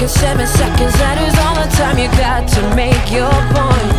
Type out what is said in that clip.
7 seconds, that is all the time you got to make your point.